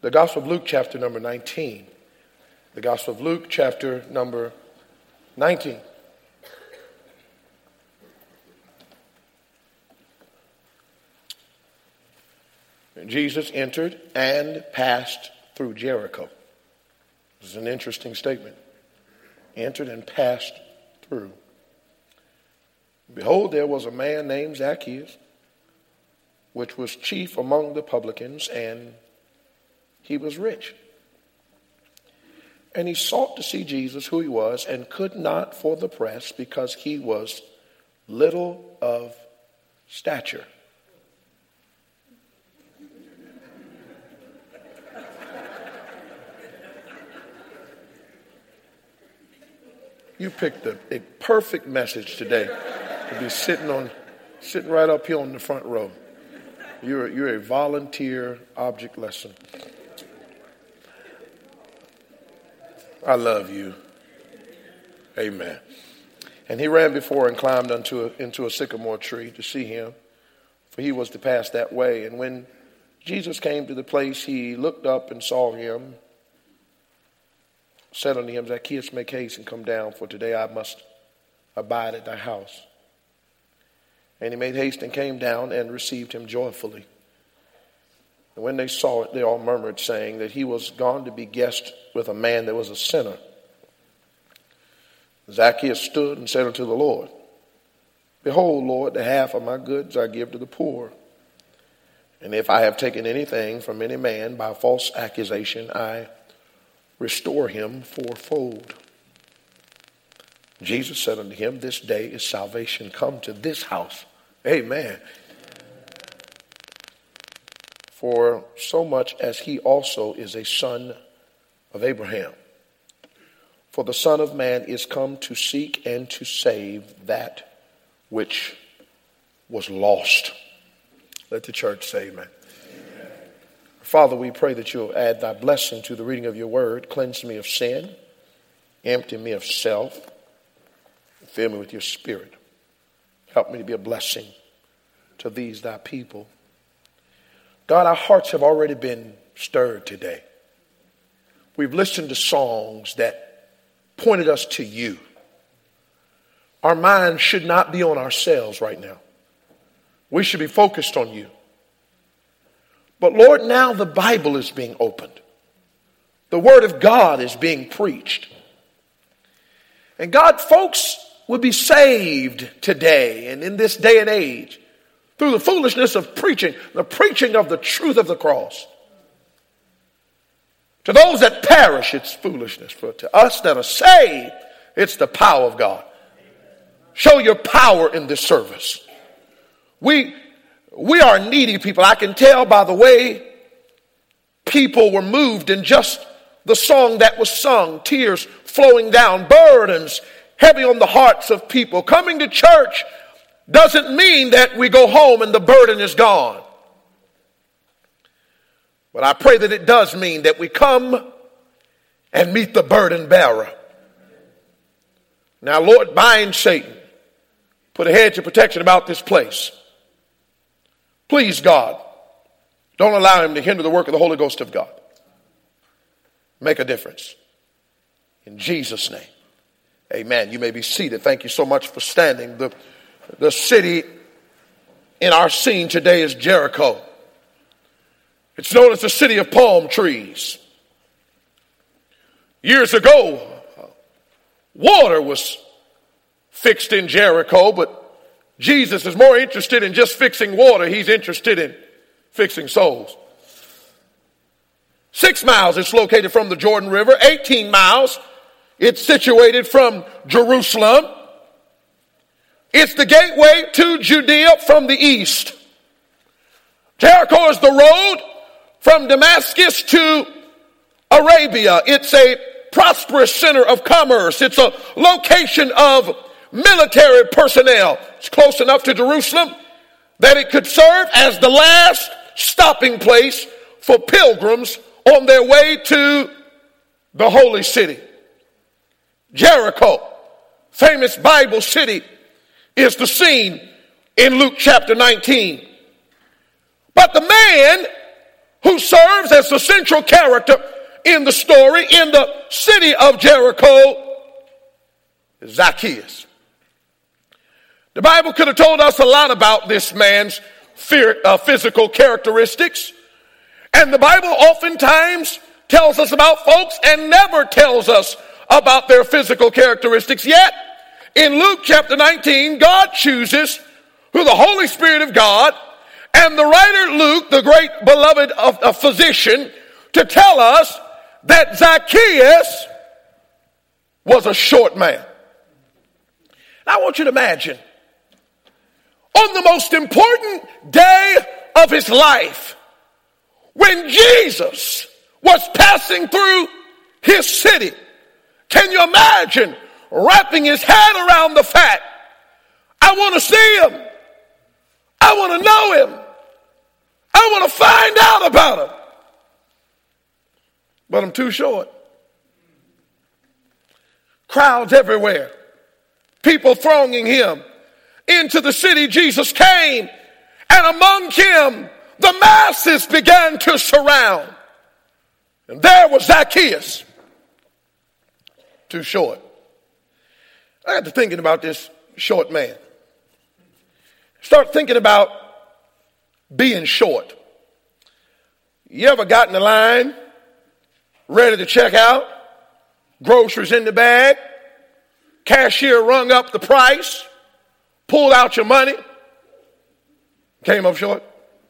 The Gospel of Luke, chapter number 19. The Gospel of Luke, chapter number 19. And Jesus entered and passed through Jericho. This is an interesting statement. Entered and passed through. Behold, there was a man named Zacchaeus, which was chief among the publicans, and he was rich. And he sought to see Jesus, who he was, and could not for the press, because he was little of stature. You picked a perfect message today to be sitting right up here on the front row. You're a volunteer object lesson. I love you. Amen. And he ran before and climbed into a sycamore tree to see him, for he was to pass that way. And when Jesus came to the place, he looked up and saw him, said unto him, Zacchaeus, make haste and come down, for today I must abide at thy house. And he made haste and came down and received him joyfully. And when they saw it, they all murmured, saying that he was gone to be guest with a man that was a sinner. Zacchaeus stood and said unto the Lord, Behold, Lord, the half of my goods I give to the poor. And if I have taken anything from any man by false accusation, I restore him fourfold. Jesus said unto him, This day is salvation come to this house. Amen. For so much as he also is a son of Abraham. For the Son of Man is come to seek and to save that which was lost. Let the church say amen. Amen. Father, we pray that you'll add thy blessing to the reading of your word. Cleanse me of sin. Empty me of self. Fill me with your spirit. Help me to be a blessing to these thy people. God, our hearts have already been stirred today. We've listened to songs that pointed us to you. Our minds should not be on ourselves right now. We should be focused on you. But Lord, now the Bible is being opened. The Word of God is being preached. And God, folks will be saved today and in this day and age through the foolishness of preaching, the preaching of the truth of the cross. To those that perish, it's foolishness. For to us that are saved, it's the power of God. Show your power in this service. We are needy people. I can tell by the way people were moved in just the song that was sung. Tears flowing down, burdens heavy on the hearts of people. Coming to church doesn't mean that we go home and the burden is gone. But I pray that it does mean that we come and meet the burden bearer. Now, Lord, bind Satan. Put a hedge of protection about this place. Please, God, don't allow him to hinder the work of the Holy Ghost of God. Make a difference. In Jesus' name, amen. You may be seated. Thank you so much for standing. The city in our scene today is Jericho. It's known as the city of palm trees. Years ago, water was fixed in Jericho, but Jesus is more interested in just fixing water. He's interested in fixing souls. 6 miles it's located from the Jordan River. 18 miles it's situated from Jerusalem. It's the gateway to Judea from the east. Jericho is the road from Damascus to Arabia. It's a prosperous center of commerce. It's a location of military personnel. It's close enough to Jerusalem that it could serve as the last stopping place for pilgrims on their way to the holy city. Jericho, famous Bible city, is the scene in Luke chapter 19. But the man who serves as the central character in the story in the city of Jericho is Zacchaeus. The Bible could have told us a lot about this man's physical characteristics. And the Bible oftentimes tells us about folks and never tells us about their physical characteristics. Yet, in Luke chapter 19, God chooses, through the Holy Spirit of God, and the writer Luke, the great beloved of physician, to tell us that Zacchaeus was a short man. Now, I want you to imagine, on the most important day of his life, when Jesus was passing through his city, can you imagine wrapping his head around the fact, I want to see him, I want to know him, I want to find out about him, but I'm too short. Crowds everywhere, people thronging him. Into the city Jesus came, and among him the masses began to surround. And there was Zacchaeus, too short. I got to thinking about this short man. Start thinking about being short. You ever got in the line, ready to check out, groceries in the bag, cashier rung up the price, pulled out your money, came up short?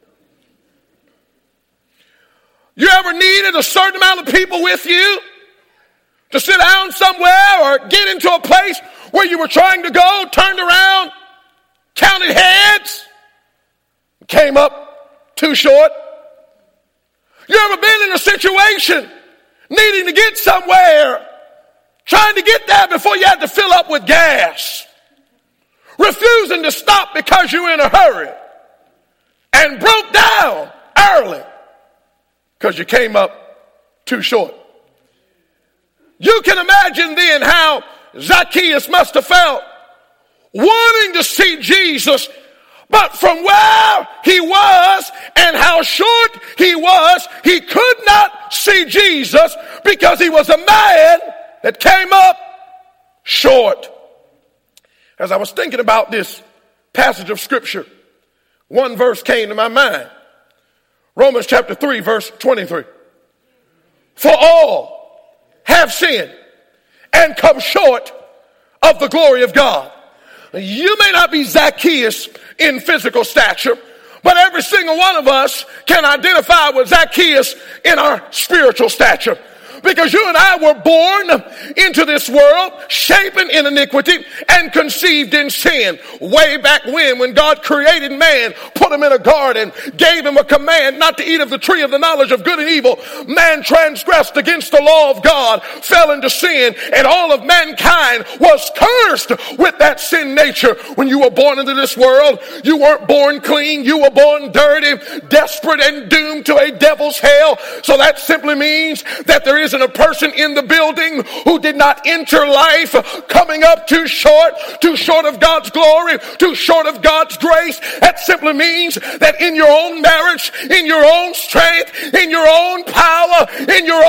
You ever needed a certain amount of people with you to sit down somewhere or get into a place where you were trying to go, turned around, counted heads, came up too short? You ever been in a situation needing to get somewhere, trying to get there before you had to fill up with gas, refusing to stop because you're in a hurry, and broke down early because you came up too short? You can imagine then how Zacchaeus must have felt, wanting to see Jesus, but from where he was and how short he was, he could not see Jesus because he was a man that came up short. As I was thinking about this passage of Scripture, one verse came to my mind. Romans chapter 3, verse 23. For all have sinned and come short of the glory of God. You may not be Zacchaeus in physical stature, but every single one of us can identify with Zacchaeus in our spiritual stature. Because you and I were born into this world, shapen in iniquity and conceived in sin. Way back when God created man, put him in a garden, gave him a command not to eat of the tree of the knowledge of good and evil. Man transgressed against the law of God, fell into sin, and all of mankind was cursed with that sin nature. When you were born into this world, you weren't born clean. You were born dirty, desperate, and doomed to a devil's hell. So that simply means that there isn't a person in the building who did not enter life coming up too short of God's glory, too short of God's grace. That simply means that in your own marriage, in your own strength, in your own power, in your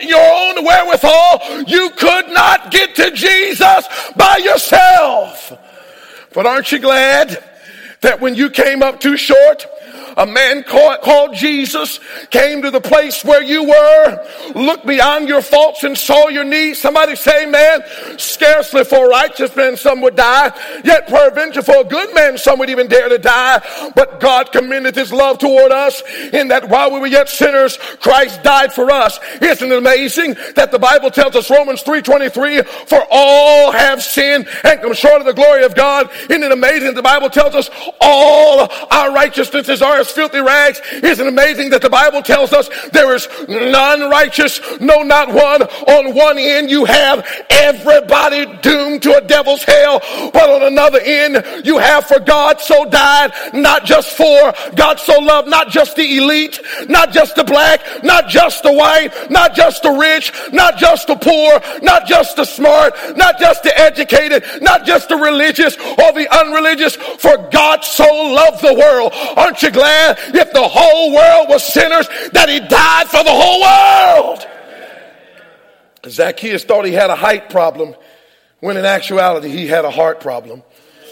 own wherewithal, you could not get to Jesus by yourself. But aren't you glad that when you came up too short, a man called Jesus came to the place where you were, looked beyond your faults and saw your needs? Somebody say, man, scarcely for a righteous man some would die, yet peradventure for a good man some would even dare to die. But God commended his love toward us in that while we were yet sinners, Christ died for us. Isn't it amazing that the Bible tells us, Romans 3:23, for all have sinned and come short of the glory of God? Isn't it amazing that the Bible tells us all our righteousnesses are as filthy rags? Isn't it amazing that the Bible tells us there is none righteous, no, not one? On one end you have everybody doomed to a devil's hell, but on another end you have for God so died, not just for God so loved, not just the elite, not just the black, not just the white, not just the rich, not just the poor, not just the smart, not just the educated, not just the religious or the unreligious. For God so loved the world. Aren't you glad glad if the whole world was sinners that he died for the whole world. Zacchaeus thought he had a height problem when in actuality he had a heart problem.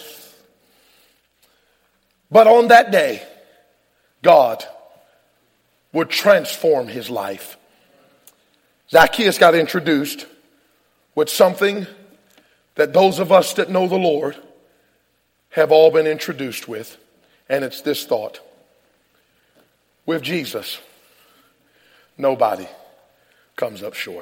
But on that day, God would transform his life. Zacchaeus got introduced with something that those of us that know the Lord have all been introduced with, and it's this thought: with Jesus, nobody comes up short.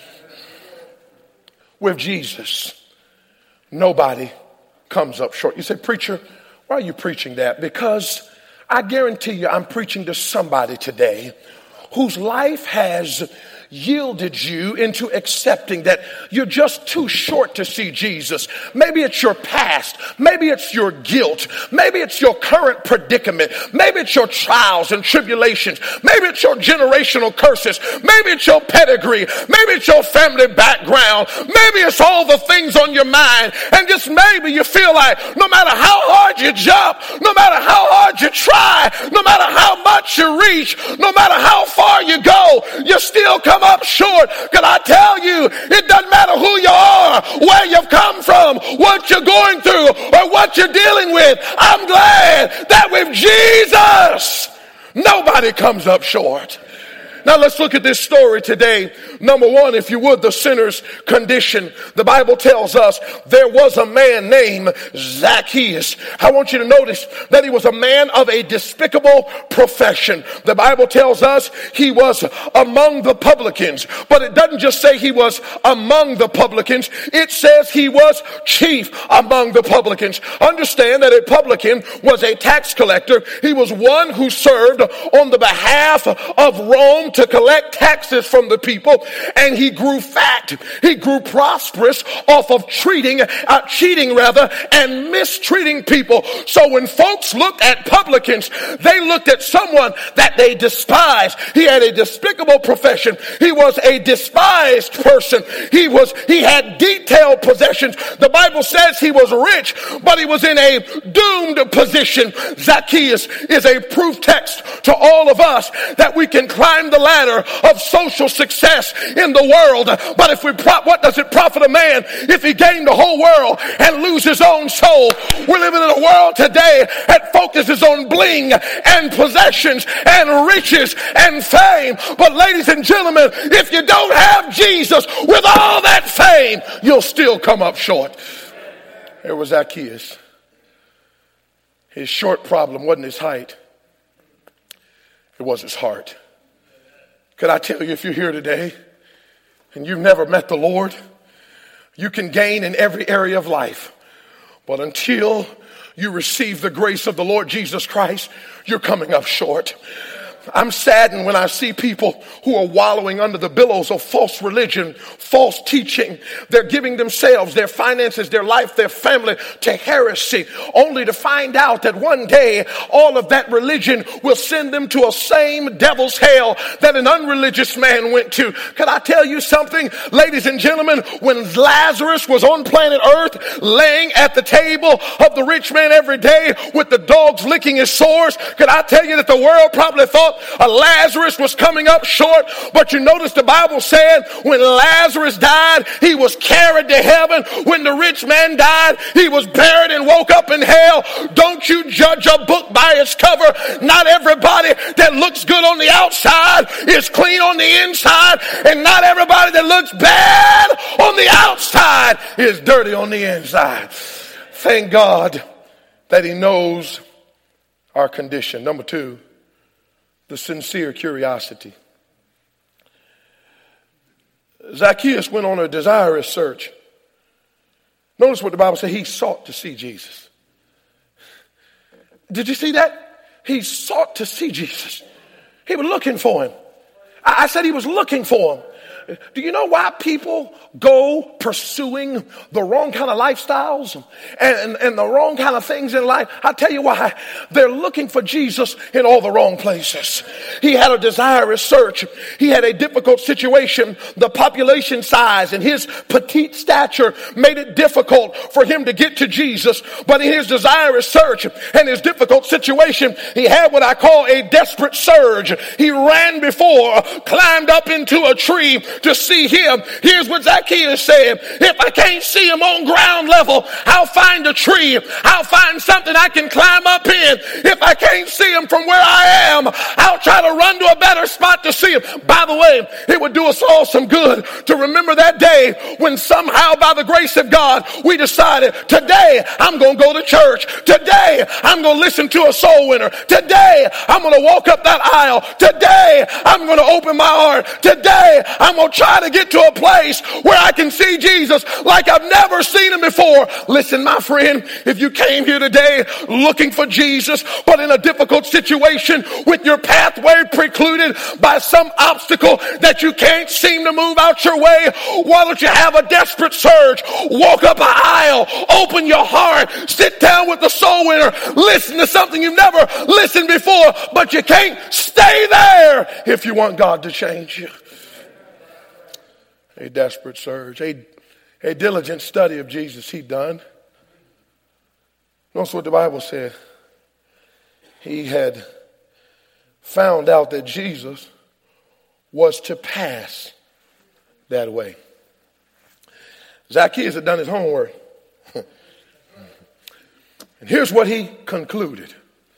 With Jesus, nobody comes up short. You say, preacher, why are you preaching that? Because I guarantee you I'm preaching to somebody today whose life has yielded you into accepting that you're just too short to see Jesus. Maybe it's your past. Maybe it's your guilt. Maybe it's your current predicament. Maybe it's your trials and tribulations. Maybe it's your generational curses. Maybe it's your pedigree. Maybe it's your family background. Maybe it's all the things on your mind. And just maybe you feel like no matter how hard you jump, no matter how hard you try, no matter how much you reach, no matter how far you go, you still come up short. Can I tell you, it doesn't matter who you are, where you've come from, what you're going through, or what you're dealing with. I'm glad that with Jesus, nobody comes up short. Now let's look at this story today. Number one, if you would, the sinner's condition. The Bible tells us there was a man named Zacchaeus. I want you to notice that he was a man of a despicable profession. The Bible tells us he was among the publicans. But it doesn't just say he was among the publicans. It says he was chief among the publicans. Understand that a publican was a tax collector. He was one who served on the behalf of Rome to collect taxes from the people, and he grew fat. He grew prosperous off of cheating and mistreating people. So when folks looked at publicans, they looked at someone that they despised. He had a despicable profession. He was a despised person. He had detailed possessions. The Bible says he was rich, but he was in a doomed position. Zacchaeus is a proof text to all of us that we can climb the ladder of social success in the world. But what does it profit a man if he gained the whole world and lose his own soul? We're living in a world today that focuses on bling and possessions and riches and fame. But ladies and gentlemen, if you don't have Jesus with all that fame, you'll still come up short. There was Zacchaeus. His short problem wasn't his height. It was his heart. Could I tell you, if you're here today and you've never met the Lord, you can gain in every area of life. But until you receive the grace of the Lord Jesus Christ, you're coming up short. I'm saddened when I see people who are wallowing under the billows of false religion, false teaching. They're giving themselves, their finances, their life, their family to heresy, only to find out that one day all of that religion will send them to a same devil's hell that an unreligious man went to. Can I tell you something, ladies and gentlemen? When Lazarus was on planet Earth, laying at the table of the rich man every day with the dogs licking his sores, can I tell you that the world probably thought Lazarus was coming up short? But you notice the Bible said when Lazarus died, he was carried to heaven. When the rich man died, he was buried and woke up in hell. Don't you judge a book by its cover. Not everybody that looks good on the outside is clean on the inside, and not everybody that looks bad on the outside is dirty on the inside. Thank God that he knows our condition. Number two, the sincere curiosity. Zacchaeus went on a desirous search. Notice what the Bible said. He sought to see Jesus. Did you see that? He sought to see Jesus. He was looking for him. I said he was looking for him. Do you know why people go pursuing the wrong kind of lifestyles and the wrong kind of things in life? I'll tell you why. They're looking for Jesus in all the wrong places. He had a desirous search. He had a difficult situation. The population size and his petite stature made it difficult for him to get to Jesus. But in his desirous search and his difficult situation, he had what I call a desperate surge. He ran before, climbed up into a tree to see him. Here's what Zacchaeus said: if I can't see him on ground level, I'll find a tree. I'll find something I can climb up in. If I can't see him from where I am, I'll try to run to a better spot to see him. By the way, it would do us all some good to remember that day when somehow by the grace of God we decided, today I'm going to go to church. Today I'm going to listen to a soul winner. Today I'm going to walk up that aisle. Today I'm going to open my heart. Today I'm going to try to get to a place where I can see Jesus like I've never seen him before. Listen, my friend, if you came here today looking for Jesus, but in a difficult situation with your pathway precluded by some obstacle that you can't seem to move out your way, why don't you have a desperate surge? Walk up an aisle, open your heart, sit down with the soul winner, listen to something you've never listened before, but you can't stay there if you want God to change you. A desperate surge, a diligent study of Jesus he done. Notice what the Bible said. He had found out that Jesus was to pass that way. Zacchaeus had done his homework. And here's what he concluded.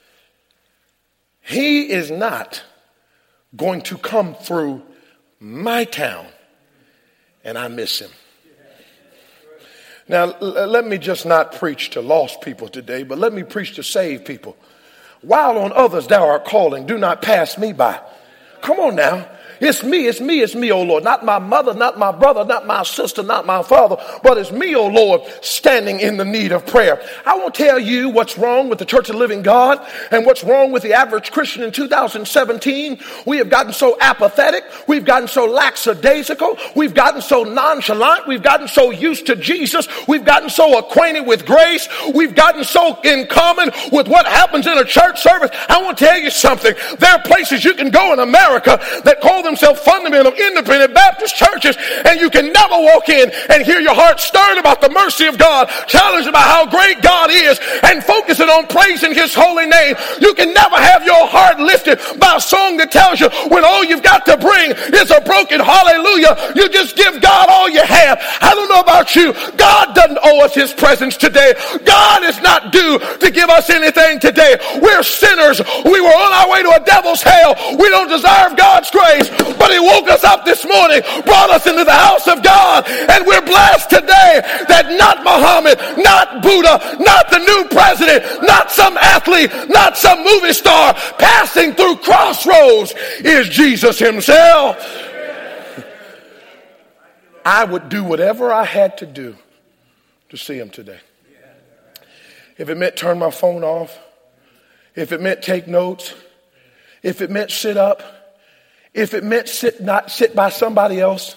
He is not going to come through my town and I miss him. Now, let me just not preach to lost people today, but let me preach to saved people. While on others thou art calling, do not pass me by. Come on now. It's me, oh Lord. Not my mother, not my brother, not my sister, not my father, but it's me, oh Lord, standing in the need of prayer. I won't tell you what's wrong with the Church of the Living God and what's wrong with the average Christian in 2017. We have gotten so apathetic. We've gotten so lackadaisical. We've gotten so nonchalant. We've gotten so used to Jesus. We've gotten so acquainted with grace. We've gotten so in common with what happens in a church service. I want to tell you something. There are places you can go in America that call themselves fundamental independent Baptist churches, and you can never walk in and hear your heart stirred about the mercy of God, challenged about how great God is, and focusing on praising his holy name. You can never have your heart lifted by a song that tells you when all you've got to bring is a broken hallelujah. You just give God all you have. I don't know about you. God doesn't owe us his presence today. God is not due to give us anything today. We're sinners. We were on our way to a devil's hell. We don't deserve God's grace. But he woke us up this morning, brought us into the house of God, and we're blessed today that not Muhammad, not Buddha, not the new president, not some athlete, not some movie star passing through crossroads is Jesus himself. I would do whatever I had to do to see him today. If it meant turn my phone off, if it meant take notes, if it meant sit up, if it meant not sit by somebody else,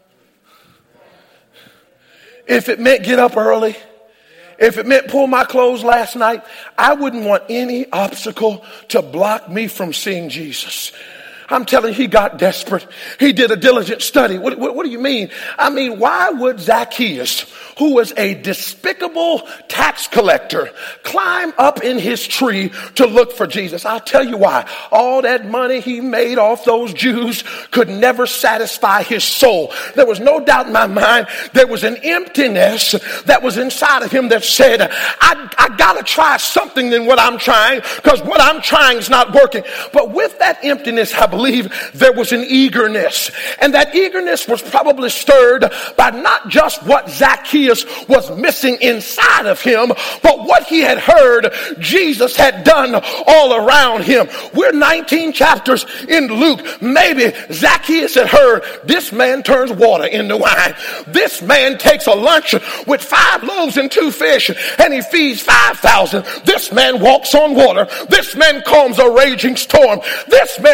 if it meant get up early, if it meant pull my clothes last night, I wouldn't want any obstacle to block me from seeing Jesus. I'm telling you, he got desperate. He did a diligent study. What do you mean? I mean, why would Zacchaeus, who was a despicable tax collector, climb up in his tree to look for Jesus? I'll tell you why. All that money he made off those Jews could never satisfy his soul. There was no doubt in my mind there was an emptiness that was inside of him that said, I got to try something than what I'm trying, because what I'm trying is not working. But with that emptiness, I believe there was an eagerness. And that eagerness was probably stirred by not just what Zacchaeus was missing inside of him, but what he had heard Jesus had done all around him. We're 19 chapters in Luke. Maybe Zacchaeus had heard this man turns water into wine. This man takes a lunch with 5 loaves and 2 fish and he feeds 5,000. This man walks on water. This man calms a raging storm. This man walked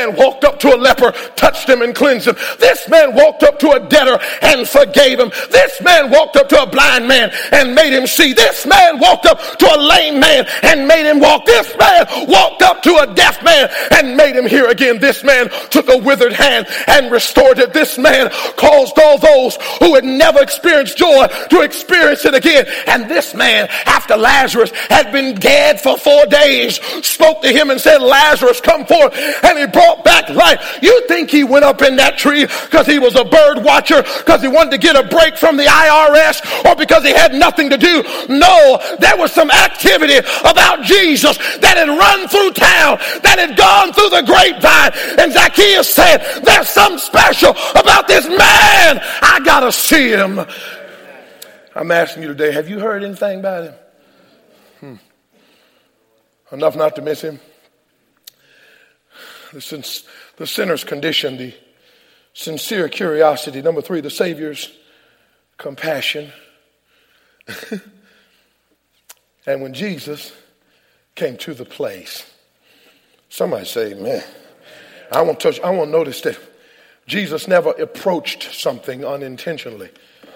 up to a leper, touched him and cleansed him. This man walked up to a debtor and forgave him. This man walked up to a blind man and made him see. This man walked up to a lame man and made him walk. This man walked up to a deaf man and made him hear again. This man took a withered hand and restored it. This man caused all those who had never experienced joy to experience it again. And this man, after Lazarus had been dead for 4 days, spoke to him and said, Lazarus, come forth. And he brought back life. You think he went up in that tree because he was a bird watcher, because he wanted to get a break from the IRS, or because he had nothing to do? No, there was some activity about Jesus that had run through town, that had gone through the grapevine. And Zacchaeus said, there's something special about this man. I got to see him. I'm asking you today, have you heard anything about him? Enough not to miss him. The sinner's condition, the sincere curiosity. Number 3, the Savior's compassion. And when Jesus came to the place, somebody say, man, I want to notice that Jesus never approached something unintentionally.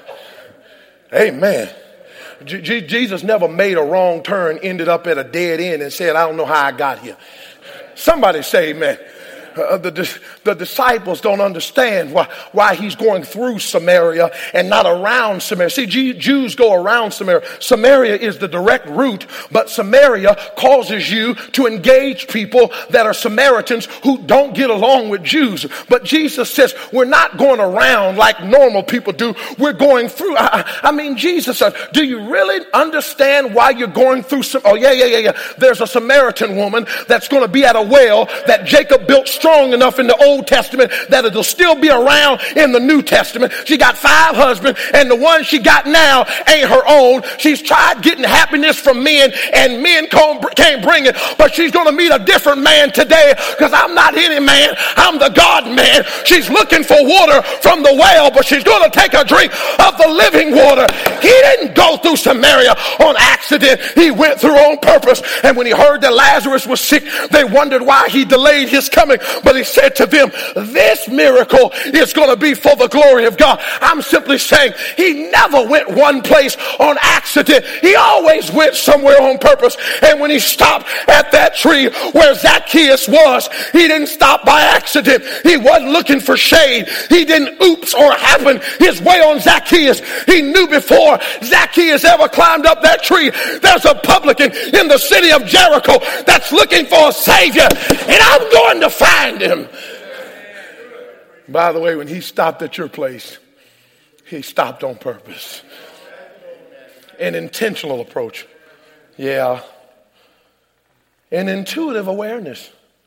Amen. Jesus never made a wrong turn, ended up at a dead end and said, I don't know how I got here. Somebody say amen. The disciples don't understand why he's going through Samaria and not around Samaria. See, Jews go around Samaria. Samaria is the direct route, but Samaria causes you to engage people that are Samaritans who don't get along with Jews. But Jesus says, we're not going around like normal people do. We're going through. I mean, Jesus said, do you really understand why you're going through? Oh, yeah. There's a Samaritan woman that's going to be at a well that Jacob built strong enough in the Old Testament that it'll still be around in the New Testament. She got 5 husbands, and the one she got now ain't her own. She's tried getting happiness from men, and men can't bring it, but she's going to meet a different man today, because I'm not any man. I'm the God man. She's looking for water from the well, but she's going to take a drink of the living water. He didn't go through Samaria on accident. He went through on purpose. And when he heard that Lazarus was sick, they wondered why he delayed his coming. But he said to them, this miracle is going to be for the glory of God. I'm simply saying he never went one place on accident. He always went somewhere on purpose. And when he stopped at that tree where Zacchaeus was, he didn't stop by accident. He wasn't looking for shade. He didn't oops or happen his way on Zacchaeus. He knew before Zacchaeus ever climbed up that tree, there's a publican in the city of Jericho that's looking for a savior, and I'm going to find him. By the way, when he stopped at your place, he stopped on purpose. An intentional approach. Yeah. An intuitive awareness.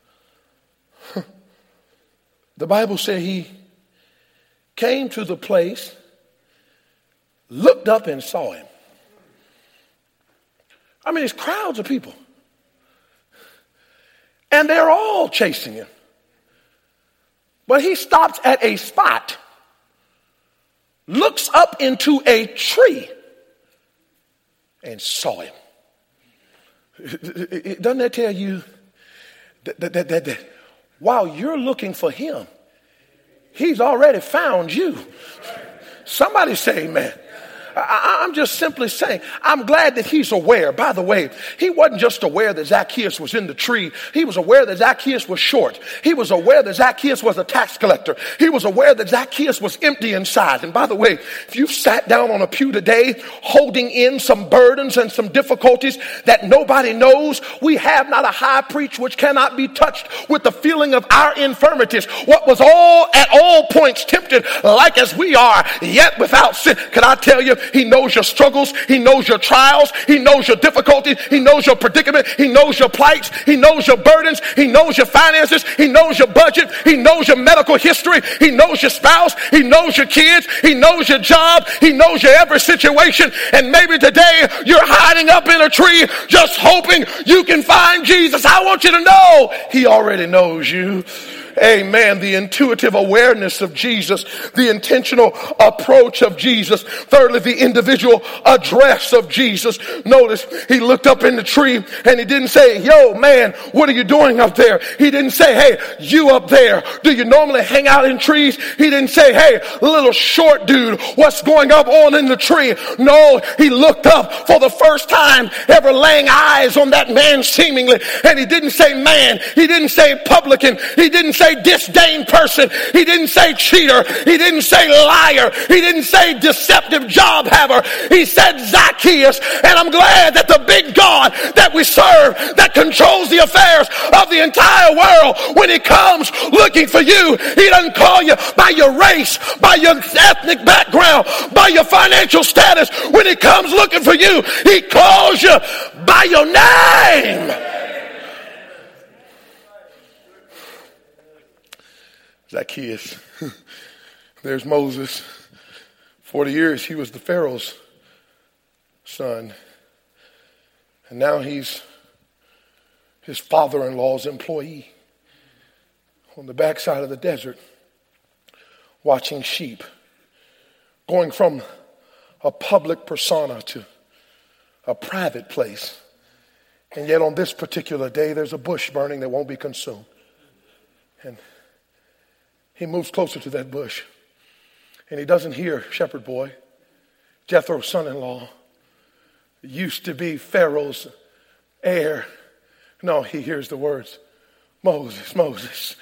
The Bible said he came to the place, looked up and saw him. I mean, it's crowds of people. And they're all chasing him. But he stops at a spot, looks up into a tree, and saw him. Doesn't that tell you that while you're looking for him, he's already found you? Somebody say amen. I'm just simply saying, I'm glad that he's aware. By the way, he wasn't just aware that Zacchaeus was in the tree. He was aware that Zacchaeus was short. He was aware that Zacchaeus was a tax collector. He was aware that Zacchaeus was empty inside. And by the way, if you've sat down on a pew today holding in some burdens and some difficulties that nobody knows, we have not a high priest which cannot be touched with the feeling of our infirmities. What was at all points tempted like as we are, yet without sin. Can I tell you, he knows your struggles. He knows your trials. He knows your difficulties. He knows your predicament. He knows your plights. He knows your burdens. He knows your finances. He knows your budget. He knows your medical history. He knows your spouse. He knows your kids. He knows your job. He knows your every situation. And maybe today you're hiding up in a tree just hoping you can find Jesus. I want you to know he already knows you. Amen. The intuitive awareness of Jesus, the intentional approach of Jesus. Thirdly, the individual address of Jesus. Notice he looked up in the tree and he didn't say, yo man, what are you doing up there? He didn't say, hey, you up there, do you normally hang out in trees? He didn't say, hey, little short dude, what's going on in the tree? No, he looked up for the first time ever laying eyes on that man seemingly, and he didn't say man, he didn't say publican, he didn't say disdain person, he didn't say cheater, he didn't say liar, he didn't say deceptive job haver. He said Zacchaeus, and I'm glad that the big God that we serve, that controls the affairs of the entire world, when he comes looking for you, he doesn't call you by your race, by your ethnic background, by your financial status. When he comes looking for you, he calls you by your name. Zacchaeus. There's Moses. 40 years he was the Pharaoh's son. And now he's his father-in-law's employee on the backside of the desert, watching sheep, going from a public persona to a private place. And yet on this particular day, there's a bush burning that won't be consumed. And he moves closer to that bush. And he doesn't hear shepherd boy, Jethro's son-in-law, used to be Pharaoh's heir. No, he hears the words, Moses, Moses.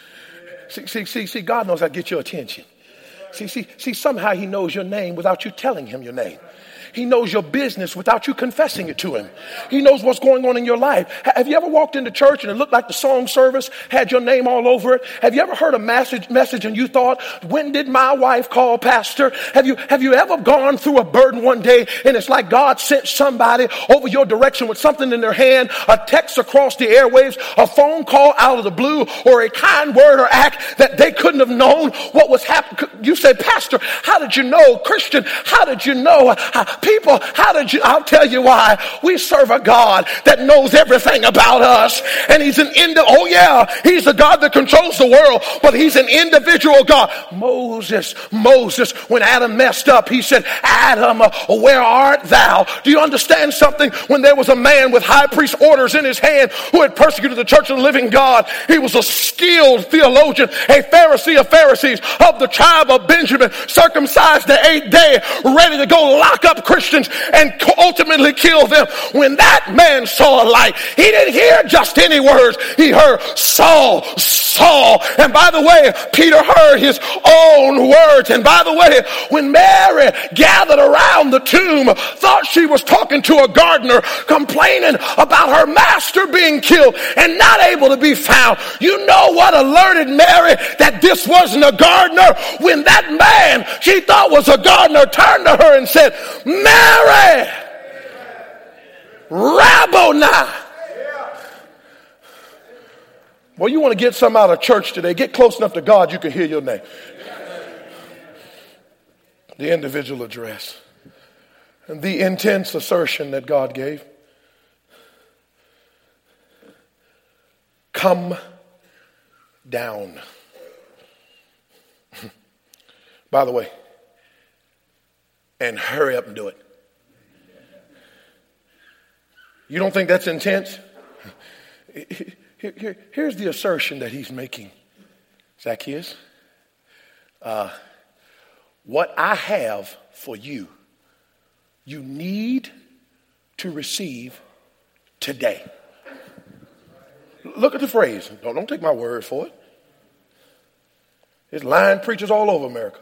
See, God knows how to get your attention. See, somehow he knows your name without you telling him your name. He knows your business without you confessing it to him. He knows what's going on in your life. Have you ever walked into church and it looked like the song service had your name all over it? Have you ever heard a message and you thought, when did my wife call pastor? Have you ever gone through a burden one day and it's like God sent somebody over your direction with something in their hand, a text across the airwaves, a phone call out of the blue, or a kind word or act that they couldn't have known what was happening? You say, Pastor, how did you know? Christian, how did you know? People, how did you? I'll tell you why. We serve a God that knows everything about us. And he's he's a God that controls the world, but he's an individual God. Moses, when Adam messed up, he said, Adam, where art thou? Do you understand something? When there was a man with high priest orders in his hand who had persecuted the church of the living God, he was a skilled theologian, a Pharisee of Pharisees, of the tribe of Benjamin, circumcised the 8th day, ready to go lock up Christians and ultimately kill them. When that man saw a light, he didn't hear just any words. He heard Saul, Saul. And by the way, Peter heard his own words. And by the way, when Mary gathered around the tomb, thought she was talking to a gardener, complaining about her master being killed and not able to be found. You know what alerted Mary that this wasn't a gardener? When that man she thought was a gardener turned to her and said, Mary, Rabboni. Well, you want to get something out of church today, get close enough to God you can hear your name. The individual address and the intense assertion that God gave. Come down. By the way, and hurry up and do it. You don't think that's intense? Here's the assertion that he's making, Zacchaeus. What I have for you, you need to receive today. Look at the phrase. Don't take my word for it. There's lying preachers all over America.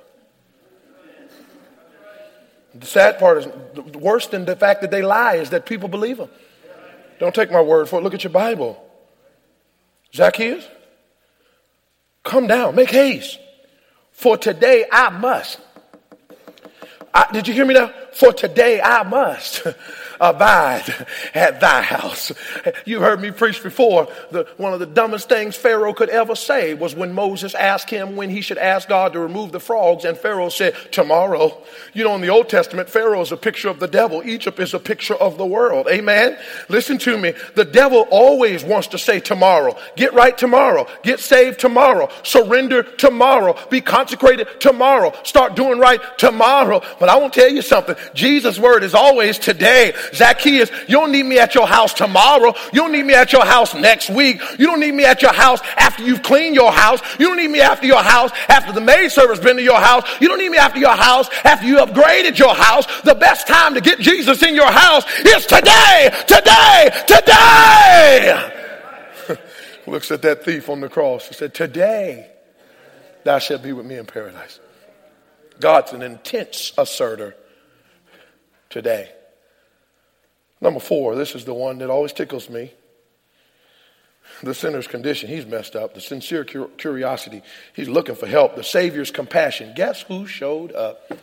The sad part is, worse than the fact that they lie is that people believe them. Don't take my word for it. Look at your Bible. Zacchaeus, come down, make haste. For today I must. Did you hear me now? For today I must. abide at thy house. You heard me preach before. One of the dumbest things Pharaoh could ever say was when Moses asked him when he should ask God to remove the frogs, and Pharaoh said, tomorrow. You know, in the Old Testament, Pharaoh is a picture of the devil. Egypt is a picture of the world. Amen? Listen to me. The devil always wants to say tomorrow. Get right tomorrow. Get saved tomorrow. Surrender tomorrow. Be consecrated tomorrow. Start doing right tomorrow. But I want to tell you something. Jesus' word is always today. Zacchaeus, you don't need me at your house tomorrow. You don't need me at your house next week. You don't need me at your house after you've cleaned your house. You don't need me after your house after the maid servant's been to your house. You don't need me after your house after you upgraded your house. The best time to get Jesus in your house is today, today, today. Looks at that thief on the cross. He said, today thou shalt be with me in paradise. God's an intense asserter today. Number 4, this is the one that always tickles me. The sinner's condition, he's messed up. The sincere curiosity, he's looking for help. The Savior's compassion, guess who showed up?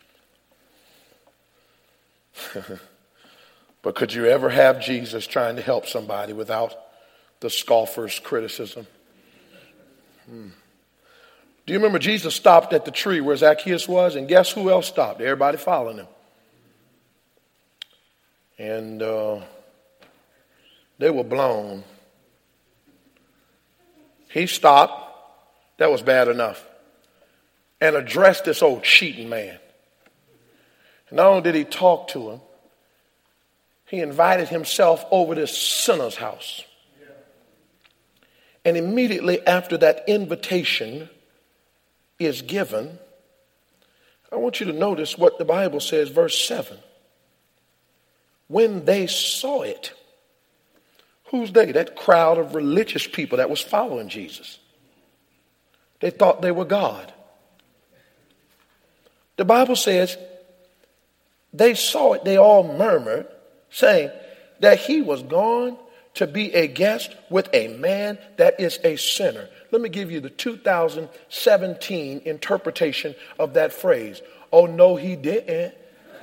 But could you ever have Jesus trying to help somebody without the scoffer's criticism? Do you remember Jesus stopped at the tree where Zacchaeus was, and guess who else stopped? Everybody following him. And they were blown. He stopped. That was bad enough. And addressed this old cheating man. And not only did he talk to him, he invited himself over this sinner's house. And immediately after that invitation is given, I want you to notice what the Bible says, verse 7. When they saw it, who's they? That crowd of religious people that was following Jesus. They thought they were God. The Bible says they saw it, they all murmured, saying that he was gone to be a guest with a man that is a sinner. Let me give you the 2017 interpretation of that phrase. Oh, no, he didn't.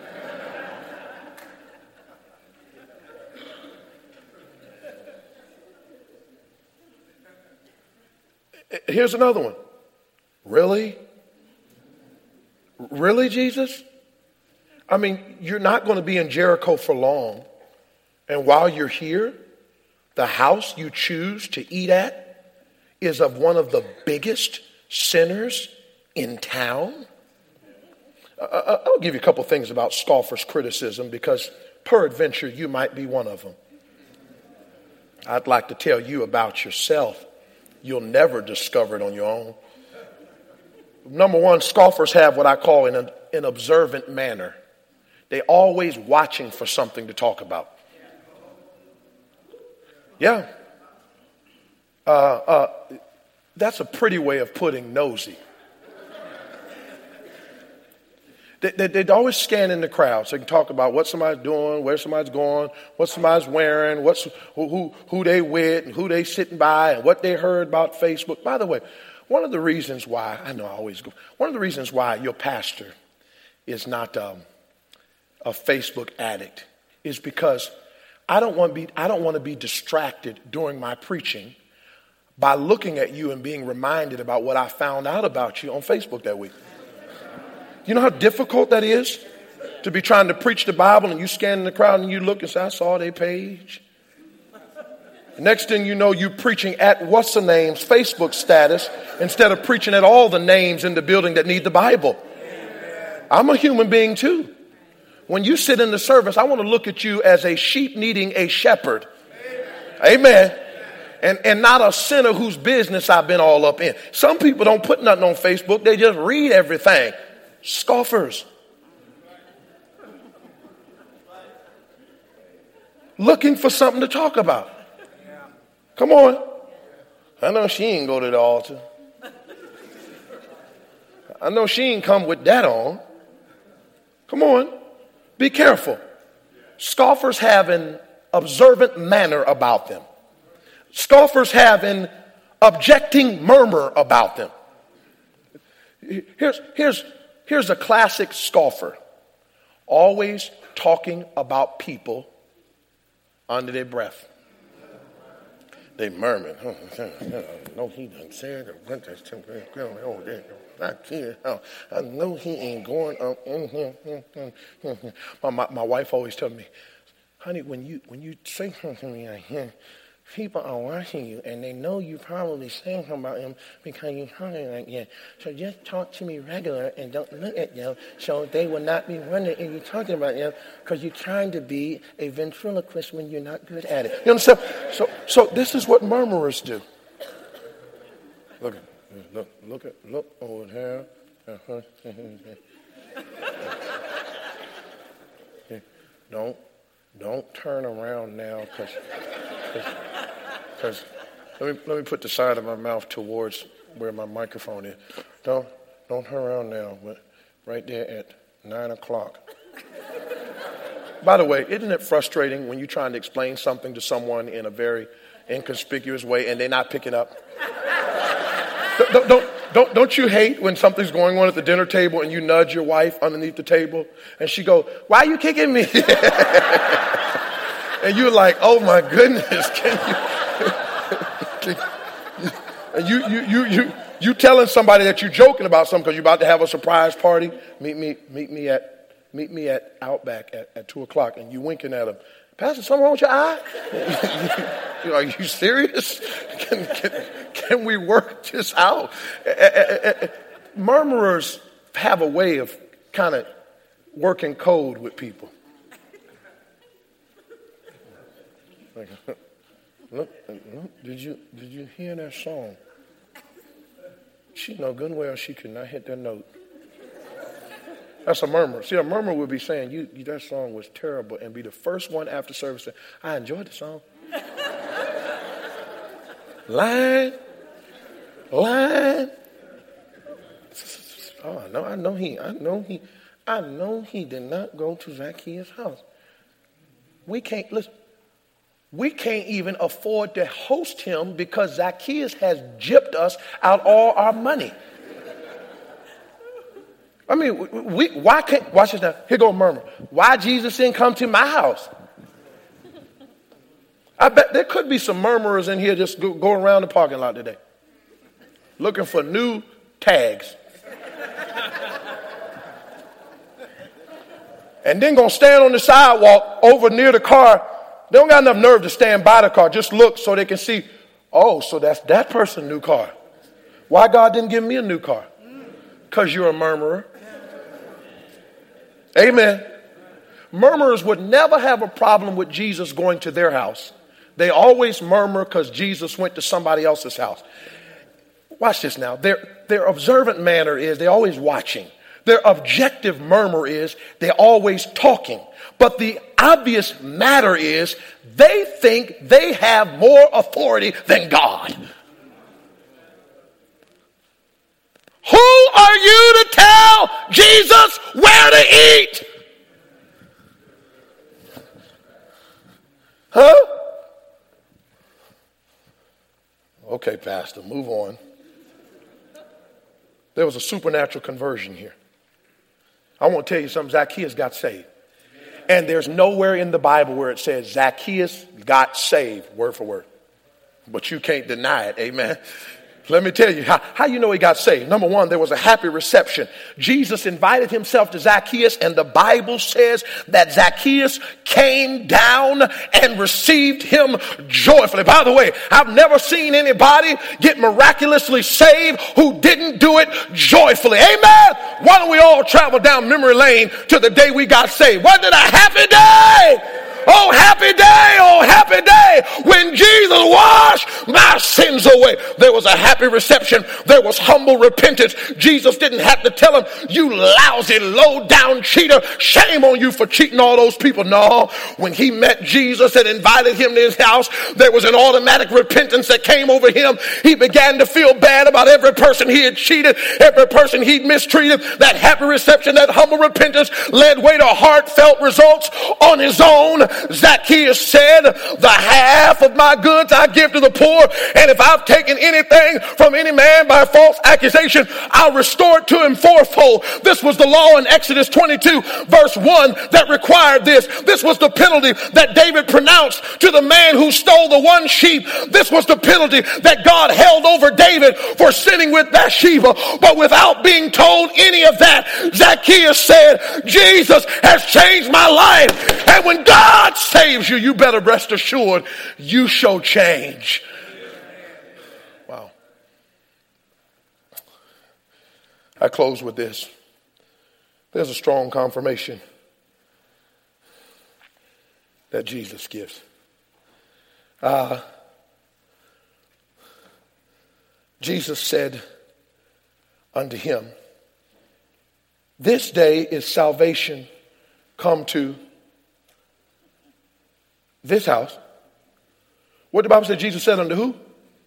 Here's another one. Really? Really, Jesus? I mean, you're not going to be in Jericho for long. And while you're here, the house you choose to eat at is of one of the biggest sinners in town. I'll give you a couple things about scoffers' criticism because peradventure you might be one of them. I'd like to tell you about yourself. You'll never discover it on your own. Number 1, scoffers have what I call an observant manner. They're always watching for something to talk about. Yeah. That's a pretty way of putting nosy. They're always scanning the crowd so they can talk about what somebody's doing, where somebody's going, what somebody's wearing, who they with, and who they sitting by, and what they heard about Facebook. By the way, one of the reasons why your pastor is not a Facebook addict is because I don't want to be distracted during my preaching by looking at you and being reminded about what I found out about you on Facebook that week. You know how difficult that is? To be trying to preach the Bible and you scan in the crowd and you look and say, I saw their page. Next thing you know, you preaching at what's-the-name's Facebook status instead of preaching at all the names in the building that need the Bible. I'm a human being too. When you sit in the service, I want to look at you as a sheep needing a shepherd. Amen. And not a sinner whose business I've been all up in. Some people don't put nothing on Facebook. They just read everything. Scoffers. Looking for something to talk about. Come on. I know she ain't go to the altar. I know she ain't come with that on. Come on. Be careful. Scoffers have an observant manner about them. Scoffers have an objecting murmur about them. Here's a classic scoffer. Always talking about people under their breath. They murmured. No, he done said. I know he ain't going up. My wife always tells me, honey, when you say something like that, people are watching you, and they know you probably saying something about them because you're talking like that. So just talk to me regular and don't look at them, so they will not be wondering if you're talking about them, because you're trying to be a ventriloquist when you're not good at it. You understand? So this is what murmurers do. Look over there. Don't turn around now, because let me put the side of my mouth towards where my microphone is. Don't turn around now, but right there at 9 o'clock. By the way, isn't it frustrating when you're trying to explain something to someone in a very inconspicuous way and they're not picking up? Don't you hate when something's going on at the dinner table and you nudge your wife underneath the table and she goes, "Why are you kicking me?" And you're like, "Oh my goodness, and you telling somebody that you're joking about something because you're about to have a surprise party. Meet me at Outback at 2 o'clock, and you winking at them. "Pastor, something wrong with your eye?" Are you serious? Can we work this out? Murmurers have a way of kind of working code with people. Like, look, did you hear that song? She know good and well she could not hit that note. That's a murmur. See, a murmur would be saying, that song was terrible, and be the first one after service saying, "I enjoyed the song." Line. Oh, no, I know he did not go to Zacchaeus' house. We can't even afford to host him because Zacchaeus has gypped us out all our money. I mean, why can't, watch this now, here go a murmur. Why Jesus didn't come to my house? I bet there could be some murmurers in here just go around the parking lot today looking for new tags. And then gonna stand on the sidewalk over near the car. They don't got enough nerve to stand by the car. Just look so they can see, oh, so that's that person's new car. Why God didn't give me a new car? Because you're a murmurer. Amen. Murmurers would never have a problem with Jesus going to their house. They always murmur because Jesus went to somebody else's house. Watch this now. Their observant manner is they're always watching. Their objective murmur is they're always talking. But the obvious matter is they think they have more authority than God. Who are you to tell Jesus where to eat? Huh? Okay, Pastor, move on. There was a supernatural conversion here. I want to tell you something. Zacchaeus got saved. And there's nowhere in the Bible where it says Zacchaeus got saved, word for word. But you can't deny it, amen. Let me tell you how you know he got saved. Number one, there was a happy reception. Jesus invited himself to Zacchaeus, and the Bible says that Zacchaeus came down and received him joyfully. By the way, I've never seen anybody get miraculously saved who didn't do it joyfully. Amen. Why don't we all travel down memory lane to the day we got saved? Wasn't it a happy day? Oh, happy day, oh, happy day, when Jesus washed my sins away. There was a happy reception. There was humble repentance. Jesus didn't have to tell him, "You lousy, low-down cheater, shame on you for cheating all those people." No, when he met Jesus and invited him to his house, there was an automatic repentance that came over him. He began to feel bad about every person he had cheated, every person he'd mistreated. That happy reception, that humble repentance led way to heartfelt results on his own. Zacchaeus said, the half of my goods I give to the poor, and if I've taken anything from any man by false accusation, I'll restore it to him fourfold. This was the law in Exodus 22 verse 1 that required this. This was the penalty that David pronounced to the man who stole the one sheep. This was the penalty that God held over David for sinning with Bathsheba. But without being told any of that, Zacchaeus said, Jesus has changed my life. And when God saves you, you better rest assured you shall change. Wow. I close with this. There's a strong confirmation that Jesus gives. Jesus said unto him, this day is salvation come to this house. What the Bible said Jesus said unto who?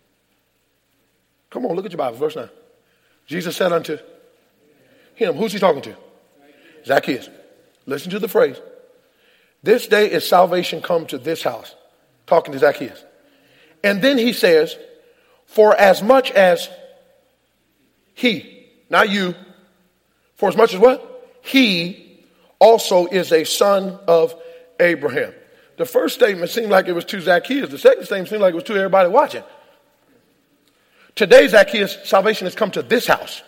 Come on, look at your Bible, verse 9. Jesus said unto him. Who's he talking to? Zacchaeus. Listen to the phrase. This day is salvation come to this house. Talking to Zacchaeus. And then he says, for as much as he, not you, for as much as what? He also is a son of Abraham. The first statement seemed like it was to Zacchaeus. The second statement seemed like it was to everybody watching. Today, Zacchaeus, salvation has come to this house.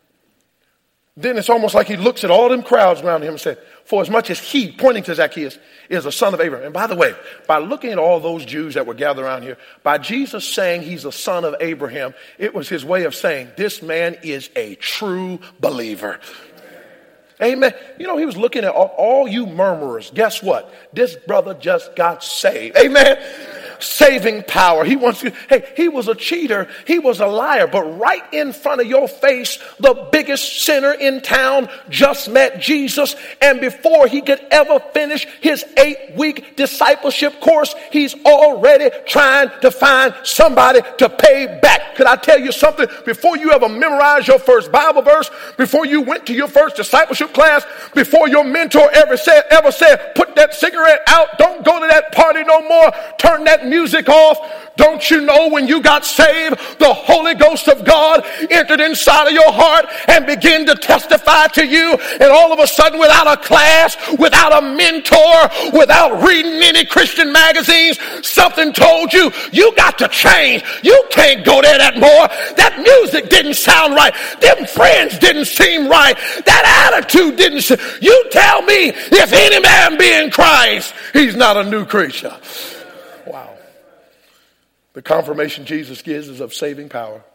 Then it's almost like he looks at all them crowds around him and said, for as much as he, pointing to Zacchaeus, is a son of Abraham. And by the way, by looking at all those Jews that were gathered around here, by Jesus saying he's a son of Abraham, it was his way of saying this man is a true believer. Amen. You know, he was looking at all you murmurers. Guess what? This brother just got saved. Amen. Saving power. He wants you. Hey, he was a cheater. He was a liar. But right in front of your face, the biggest sinner in town just met Jesus. And before he could ever finish his 8-week discipleship course, he's already trying to find somebody to pay back. Could I tell you something? Before you ever memorized your first Bible verse, before you went to your first discipleship class, before your mentor ever said, put that cigarette out, don't go to that party no more, turn that music off. Don't you know when you got saved, the Holy Ghost of God entered inside of your heart and began to testify to you, and all of a sudden, without a class, without a mentor, without reading any Christian magazines, something told you, you got to change. You can't go there that more. That music didn't sound right. Them friends didn't seem right. That attitude didn't You tell me, if any man be in Christ, he's not a new creature. Wow. The confirmation Jesus gives is of saving power.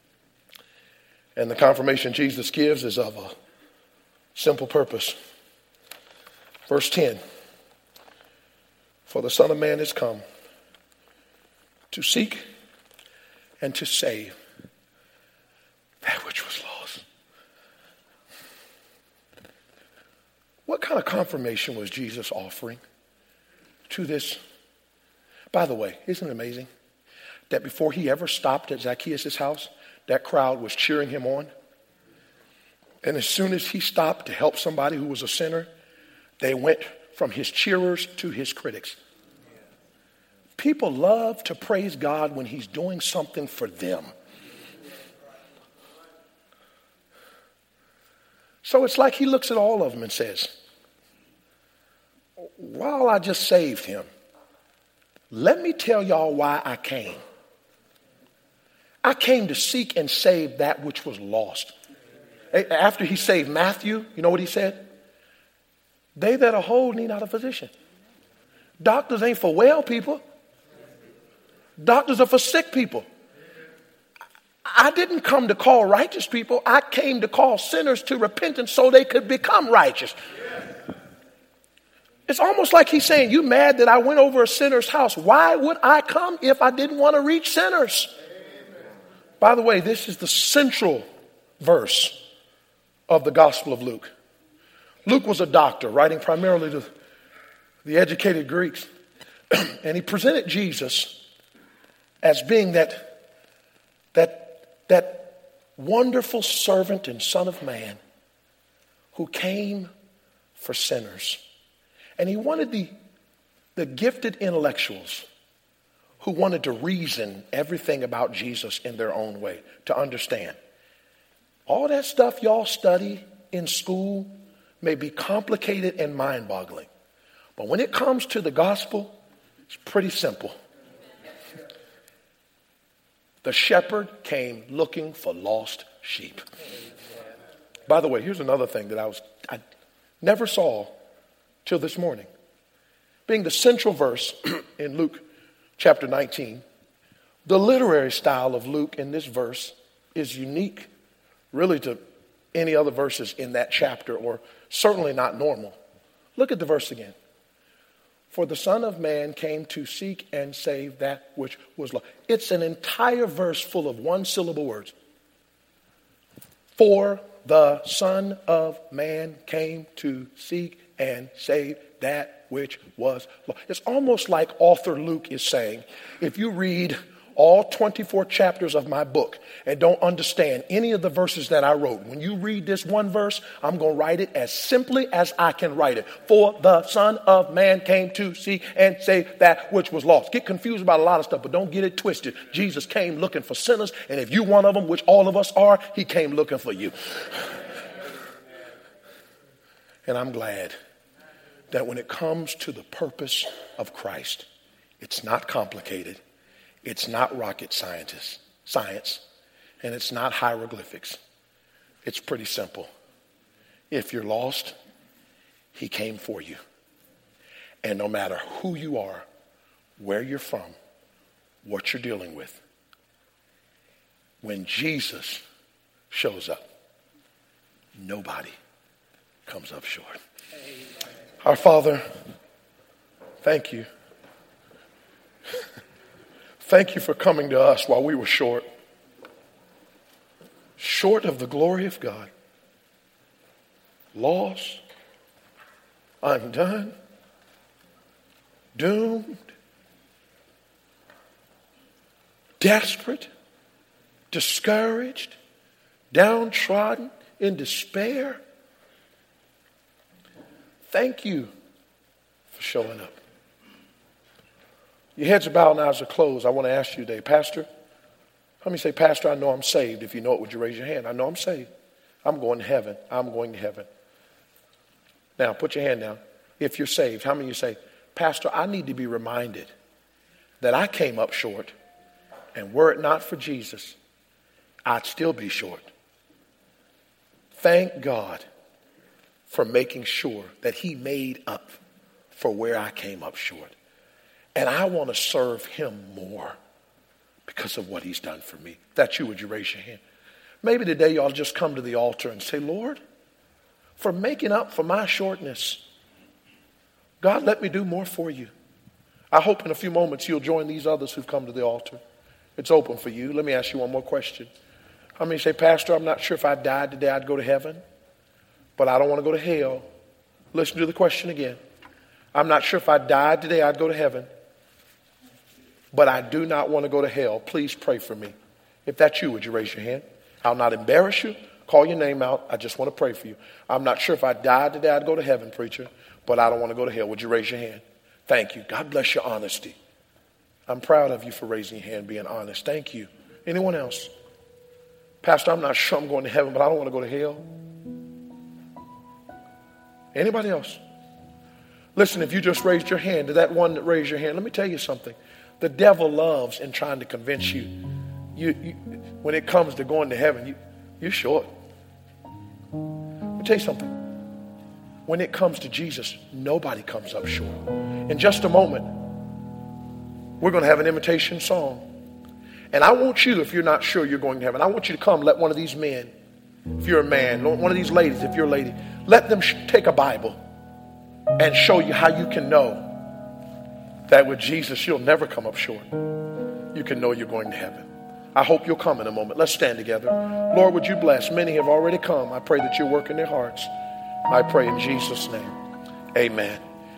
And the confirmation Jesus gives is of a simple purpose. Verse 10. For the Son of Man is come to seek and to save that which was lost. What kind of confirmation was Jesus offering to this? By the way, isn't it amazing that before he ever stopped at Zacchaeus' house, that crowd was cheering him on? And as soon as he stopped to help somebody who was a sinner, they went from his cheerers to his critics. People love to praise God when he's doing something for them. So it's like he looks at all of them and says, while I just saved him, let me tell y'all why I came. I came to seek and save that which was lost. After he saved Matthew, you know what he said? They that are whole need not a physician. Doctors ain't for well people. Doctors are for sick people. I didn't come to call righteous people. I came to call sinners to repentance so they could become righteous. It's almost like he's saying, you mad that I went over a sinner's house. Why would I come if I didn't want to reach sinners? Amen. By the way, this is the central verse of the Gospel of Luke. Luke was a doctor writing primarily to the educated Greeks. And he presented Jesus as being that wonderful servant and Son of Man who came for sinners. And he wanted the The gifted intellectuals who wanted to reason everything about Jesus in their own way, to understand. All that stuff y'all study in school may be complicated and mind-boggling. But when it comes to the gospel, it's pretty simple. The shepherd came looking for lost sheep. By the way, here's another thing that I never saw till this morning. Being the central verse in Luke chapter 19, the literary style of Luke in this verse is unique really to any other verses in that chapter, or certainly not normal. Look at the verse again. For the Son of Man came to seek and save that which was lost. It's an entire verse full of one-syllable words. For the Son of Man came to seek and save that which was lost. It's almost like author Luke is saying, if you read all 24 chapters of my book and don't understand any of the verses that I wrote, when you read this one verse, I'm going to write it as simply as I can write it. For the Son of Man came to seek and save that which was lost. Get confused about a lot of stuff, but don't get it twisted. Jesus came looking for sinners, and if you're one of them, which all of us are, he came looking for you. And I'm glad that when it comes to the purpose of Christ, it's not complicated. It's not rocket science, and it's not hieroglyphics. It's pretty simple. If you're lost, he came for you. And no matter who you are, where you're from, what you're dealing with, when Jesus shows up, nobody comes up short. Our Father, thank you. Thank you for coming to us while we were short of the glory of God, lost, undone, doomed, desperate, discouraged, downtrodden, in despair. Thank you for showing up. Your heads are bowed and eyes are closed. I want to ask you today, Pastor, let me say, Pastor, I know I'm saved. If you know it, would you raise your hand? I know I'm saved. I'm going to heaven. I'm going to heaven. Now, put your hand down. If you're saved, how many of you say, Pastor, I need to be reminded that I came up short, and were it not for Jesus, I'd still be short. Thank God for making sure that he made up for where I came up short. And I want to serve him more because of what he's done for me. If that's you, would you raise your hand? Maybe today y'all just come to the altar and say, Lord, for making up for my shortness, God, let me do more for you. I hope in a few moments you'll join these others who've come to the altar. It's open for you. Let me ask you one more question. How many say, Pastor, I'm not sure if I died today I'd go to heaven, but I don't want to go to hell. Listen to the question again. I'm not sure if I died today I'd go to heaven, but I do not want to go to hell. Please pray for me. If that's you, would you raise your hand? I'll not embarrass you. Call your name out. I just want to pray for you. I'm not sure if I died today I'd go to heaven, preacher, but I don't want to go to hell. Would you raise your hand? Thank you. God bless your honesty. I'm proud of you for raising your hand, being honest. Thank you. Anyone else? Pastor, I'm not sure I'm going to heaven, but I don't want to go to hell. Anybody else? Listen, if you just raised your hand, to that one that raised your hand, let me tell you something. The devil loves in trying to convince you. When it comes to going to heaven, you're short. Let me tell you something. When it comes to Jesus, nobody comes up short. In just a moment, we're going to have an invitation song. And I want you, if you're not sure you're going to heaven, I want you to come, let one of these men, if you're a man, one of these ladies, if you're a lady, let them take a Bible and show you how you can know that with Jesus, you'll never come up short. You can know you're going to heaven. I hope you'll come in a moment. Let's stand together. Lord, would you bless? Many have already come. I pray that you'll work in their hearts. I pray in Jesus' name. Amen.